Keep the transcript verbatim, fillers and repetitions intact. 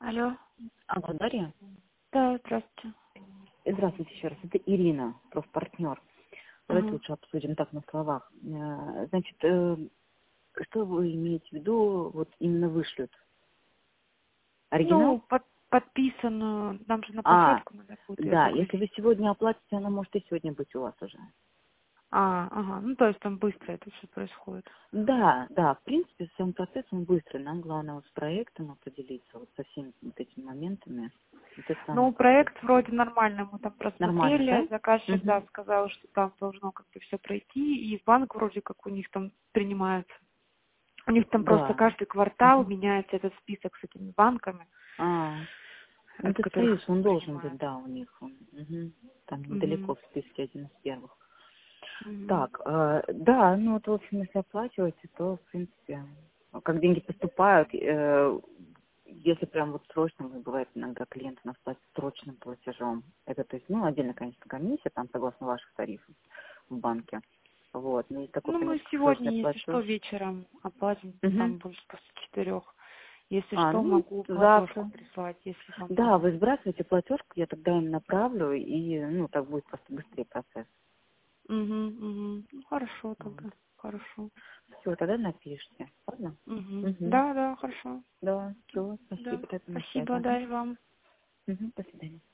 Алло. Алло, Дарья? Да, здравствуйте. Здравствуйте еще раз. Это Ирина, профпартнер. Давайте Ага. лучше обсудим так на словах. Э, Значит, э, что вы имеете в виду, вот именно вышлют? Ну, Оригинал? под, подписанную, нам же на А, площадку надо будет ее да, если вы загрузить. сегодня оплатите, она может и сегодня быть у вас уже. А, ага, ну то есть там быстро это все происходит. Да, да, в принципе, сам процесс, он быстрый. Нам главное вот с проектом определиться, вот со всеми вот этими моментами. Это самый Ну, процесс. проект вроде нормальный, мы там Нормально, просмотрели, да? заказчик, да, Угу. сказал, что там должно как-то все пройти, и в банк вроде как у них там принимается. У них там просто Да. каждый квартал Угу. меняется этот список с этими банками, А, ну, от ты которых стоишь, он должен быть, принимают. да, у них. Он, мгм. Там Угу. недалеко в списке один из первых. Угу. Так, э, да, ну вот, в общем, если оплачиваете, то, в принципе, ну, как деньги поступают, э, если прям вот срочно, ну, бывает иногда клиенты нас платят срочным платежом. Это, то есть, ну, отдельно, конечно, комиссия, там, согласно ваших тарифов в банке. Вот, ну, есть такой, Ну, мы конечно, как сегодня, срочный если что, платеж. вечером оплатим, Мгм. там больше после четырех. Если А, что, ну, могу платежку завтра. прислать, если вам Да, надо. вы сбрасываете платежку, я тогда им направлю, и, ну, так будет просто быстрее процесс. Угу, угу. Ну, хорошо тогда, хорошо. Все, тогда напишите. Ладно? Угу. Угу. Да, да, хорошо. Да, все, Да, спасибо, тогда на связи. спасибо, Ага. да, и вам. Угу, до свидания.